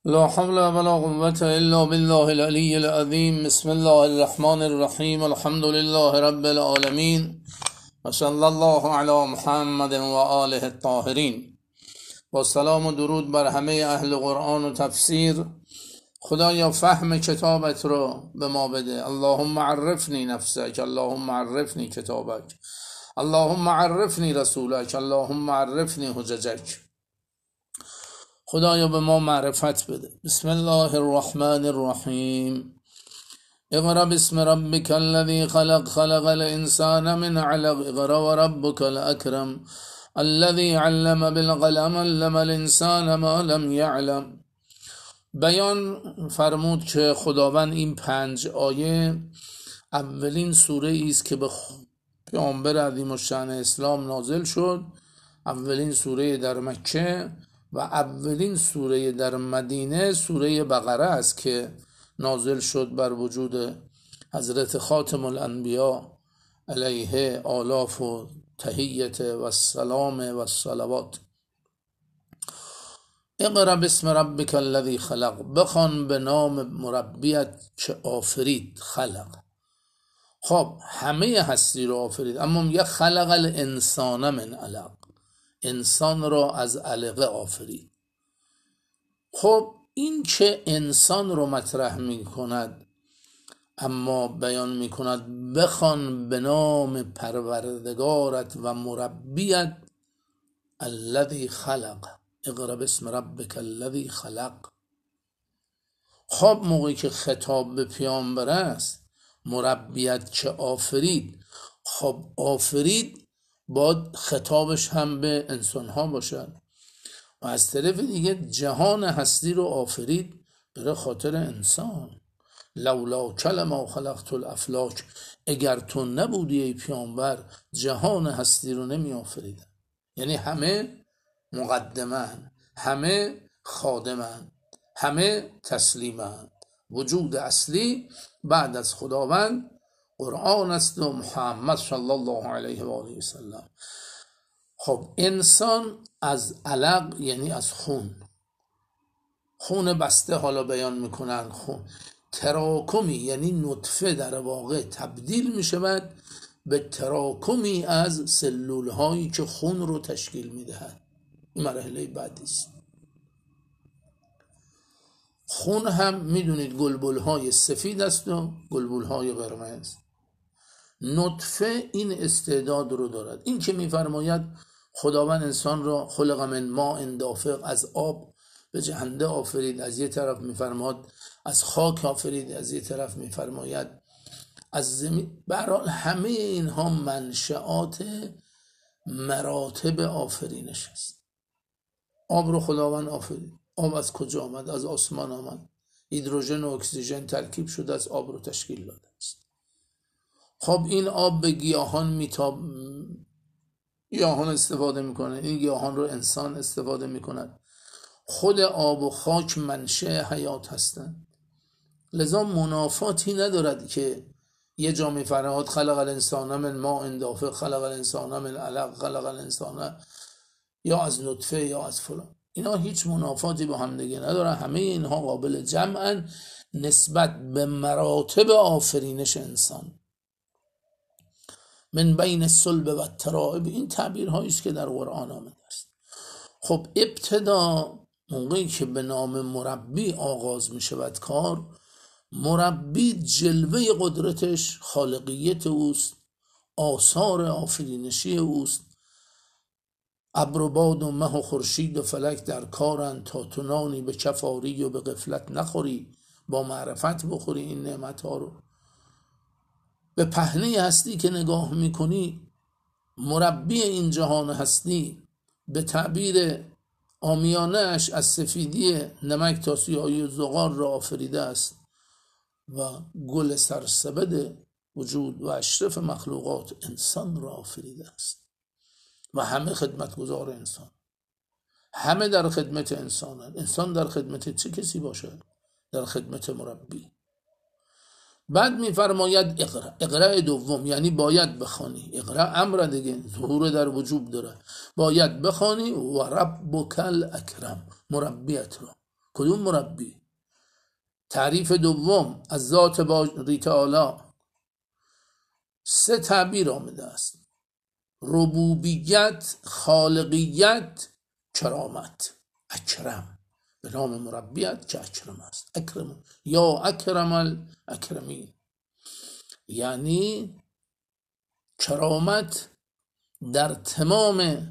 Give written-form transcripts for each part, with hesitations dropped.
لا حول ولا قوة إلا بالله العلي العظيم. بسم الله الرحمن الرحيم. الحمد لله رب العالمين وصلى الله على محمد و آله الطاهرین. با سلام و درود بر همه اهل قرآن و تفسیر. خدایا فهم کتابت رو به ما بده. اللهم عرفنی نفسک، اللهم عرفنی کتابک، اللهم عرفنی رسولک، اللهم عرفنی حججک. خدایا به ما معرفت بده. بسم الله الرحمن الرحیم. اقرأ باسم ربک الذی خلق، خلق الانسان من علق. اقرأ و ربک الاکرم الذی علم بالقلم، علم الانسان ما لم یعلم. بیان فرمود که خداوند این 5 آیه اولین سوره است که به پیامبر عظیم الشأن اسلام نازل شد. اولین سوره در مکه و اولین سوره در مدینه سوره بقره است که نازل شد بر وجود حضرت خاتم الانبیا علیه آلاف و تحیت و السلام و الصلوات. اقرأ باسم ربک الذی خلق، بخوان به نام مربیت که آفرید. خلق، خب همه هستی رو آفرید، اما میگه خلق الانسان من علق، انسان را از علقه آفرید. خب این که انسان رو مطرح می کند اما بیان می کند بخوان به نام پروردگارت و مربیت الذی خلق. اقرأ باسم ربک الذی خلق. خب موقعی که خطاب به پیامبر است، مربیت که آفرید، خب آفرید باید خطابش هم به انسان ها باشد و از طرف دیگه جهان هستی رو آفرید برای خاطر انسان. لولا کلمه خلقت الافلاک، اگر تو نبودی ای پیامبر جهان هستی رو نمی آفریدن. یعنی همه مقدمن، همه خادمن، همه تسلیمن. وجود اصلی بعد از خداوند قرآن است و محمد صلی الله علیه و آله و سلم. خب انسان از علق یعنی از خون بسته، حالا بیان میکنن خون تراکمی، یعنی نطفه در واقع تبدیل میشود به تراکمی از سلول هایی که خون رو تشکیل میدهد. این مرحله بعدی است. خون هم میدونید گلبول های سفید است و گلبول های قرمز. نطفه این استعداد رو دارد. این که میفرماید خداوند انسان را خلق من ماء دافق، از آب به جهنده آفرید، از یه طرف میفرماید از خاک آفرید، از یه طرف میفرماید از زمین. برحال همه اینها منشآت مراتب آفرینش است. آب رو خداوند آفرید. آب از کجا آمد؟ از آسمان آمد. هیدروژن و اکسیژن ترکیب شده از آب رو تشکیل داده است. خب این آب به گیاهان گیاهان استفاده میکنه، این گیاهان رو انسان استفاده میکند. خود آب و خاک منشأ حیات هستند. لذا منافاتی ندارد که یه جا میفرماید خلق الانسان من ماء دافق، خلق الانسان من علق، خلق الانسان یا از نطفه یا از فلان. اینا هیچ منافاتی با هم دیگه نداره. همه اینها قابل جمعن نسبت به مراتب آفرینش انسان. من بین الصلب و الترائب، این تعبیرهایی است که در قرآن آمده است. خب ابتدا موقعی که به نام مربی آغاز می شود کار، مربی جلوه قدرتش خالقیت اوست، آثار آفرینشی اوست. ابر و باد و مه و خورشید و فلک در کارن، تا تو نانی به کفاری و به غفلت نخوری، با معرفت بخوری این نعمت ها رو. به پهنه هستی که نگاه میکنی، مربی این جهان هستی به تعبیر عامیانه اش از سفیدی نمک تا سیاهی و زغال را آفریده است و گل سرسبد وجود و اشرف مخلوقات انسان را آفریده است و همه خدمتگزار انسان، همه در خدمت انسانند. انسان در خدمت چه کسی باشد؟ در خدمت مربی. بعد میفرماید اقرأ. اقرأ دوم یعنی باید بخوانی. اقرأ امر دیگه، ظهور در وجوب داره. باید بخوانی. و ربک الاکرم، مربیت رو. کدوم مربی؟ تعریف دوم از ذات باری تعالی 3 تعبیر آمده است: ربوبیت، خالقیت، کرامت. اکرم به نام مربیت که اکرم است. اکرم یا اکرم الاکرمین، یعنی کرامت در تمام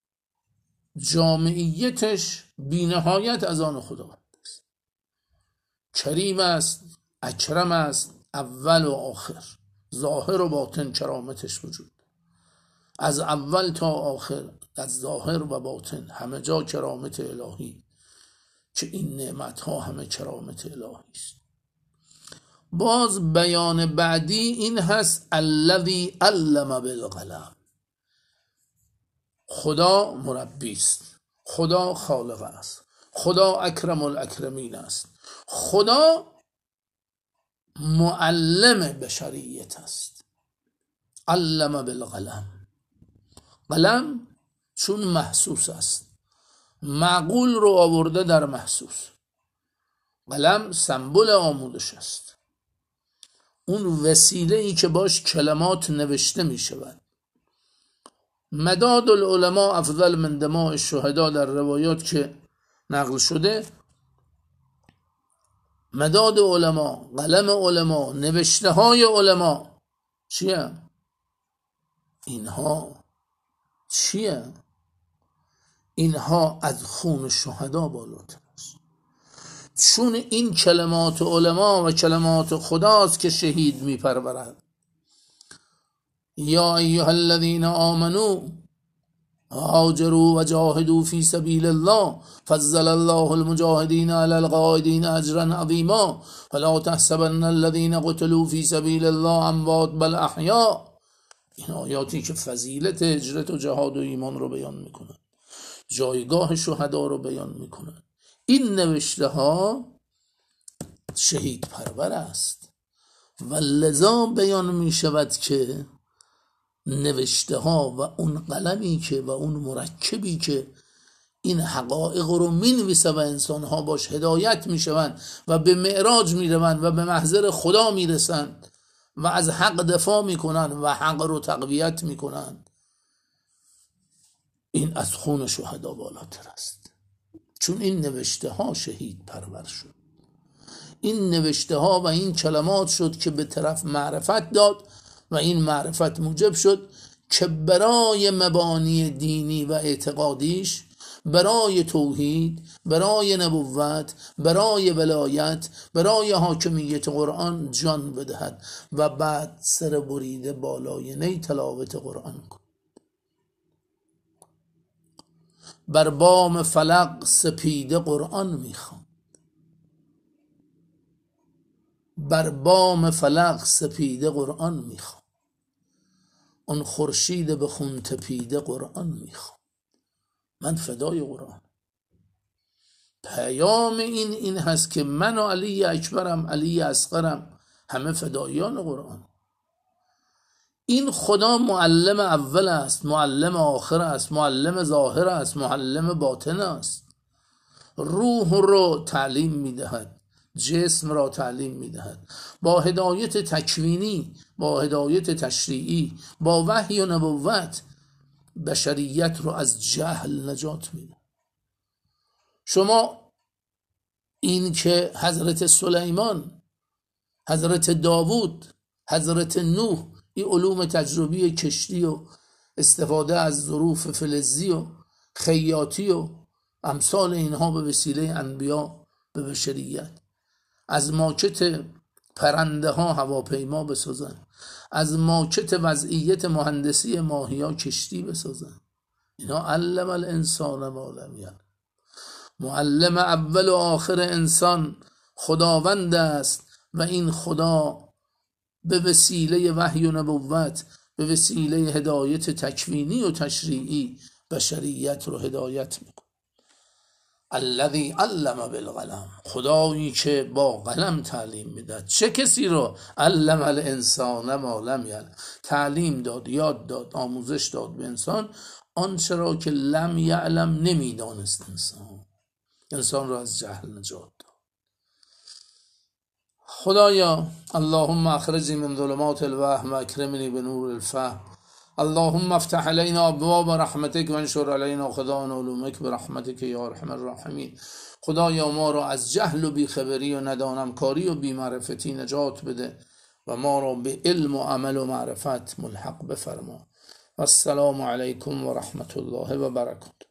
جامعیتش بی نهایت از آن خداوند است. کریم است، اکرم است، اول و آخر، ظاهر و باطن کرامتش وجود. از اول تا آخر، از ظاهر و باطن همه جا کرامت الهی، که این نعمت ها همه کرامت الهی است. باز بیان بعدی این هست: الذی علم بالقلم. خدا مربی است، خدا خالق است، خدا اکرم الاکرمین است، خدا معلم بشریت است. علم بالقلم. قلم چون محسوس است، معقول رو آورده در محسوس. قلم سمبل آموزش است، اون وسیله ای که باش کلمات نوشته می شود. مداد العلماء افضل من دماء الشهداء در روایات که نقل شده، مداد علما، قلم علما، نوشته های علما چیه؟ اینها چیه؟ اینها از خون شهدا بالاتر است، چون این کلمات علما و کلمات خداست که شهید می پرورد. یا ایها الذین آمنوا هاجروا و جاهدوا فی سبیل الله فضل الله المجاهدین علی القاعدین اجرا عظیما فلا تحسبن الذین قتلوا فی سبیل الله اموات بل احیاء. این آیاتی که فضیلت هجرت و جهاد و ایمان رو بیان میکنن، جایگاه شهدا رو بیان میکنن. این نوشته ها شهید پرور است و لذا بیان میشود که نوشته ها و اون قلمی که و اون مرکبی که این حقایق رو می نویسه و انسان ها باش هدایت می شوند و به معراج می روند و به محضر خدا می رسند و از حق دفاع می کنند و حق رو تقویت می کنند، این از خون شهدا بالاتر است، چون این نوشته ها شهید پرور شد. این نوشته ها و این کلمات شد که به طرف معرفت داد و این معرفت موجب شد که برای مبانی دینی و اعتقادیش، برای توحید، برای نبوت، برای ولایت، برای حاکمیت قرآن جان بدهد و بعد سر بریده بالای نی تلاوت قرآن کن. بر بام فلق سپیده قرآن میخوان، بر بام فلق سپیده قرآن میخوان، اون خورشید به خون تپیده قرآن میخوان. من فدای قرآن. پیام این هست که من و علی اکبرم، علی اصغرم، همه فدایان قرآن. این خدا معلم اول است، معلم آخر است، معلم ظاهر است، معلم باطن است. روح رو تعلیم میدهد، جسم را تعلیم میدهد، با هدایت تکوینی، با هدایت تشریعی، با وحی و نبوت بشریت رو از جهل نجات میده. شما این که حضرت سلیمان، حضرت داوود، حضرت نوح، این علوم تجربی کشتی و استفاده از ظروف فلزی و خیاطی و امثال اینها به وسیله انبیا به بشریت، از ماکت پرنده ها هواپیما بسازن، از ماکت وضعیت مهندسی ماهیا کشتی بسازن. اینا علم الانسان ما لم یعلم. معلم اول و آخر انسان خداوند است و این خدا به وسیله وحی و نبوت، به وسیله هدایت تکوینی و تشریعی بشریت رو هدایت میکنه. الذی علم بالقلم، خدایی که با قلم تعلیم میداد. چه کسی رو؟ علم الانسان ما لم یعلم، تعلیم داد، یاد داد، آموزش داد به انسان آنچه را که لم یعلم نمیدانست انسان. انسان را از جهل نجات داد. خدایا اللهم اخرجنی من ظلمات الوهم و اکرمنی بنور الفهم. اللهم افتح علينا ابواب رحمتك وانشر علينا خزائن علومك برحمتك یا ارحم الراحمین. خدایا ما را از جهل و بیخبری و ندانم کاری و بیمعرفتی نجات بده و ما را به علم و عمل و معرفت ملحق بفرما. و السلام علیکم و رحمت الله و برکاته.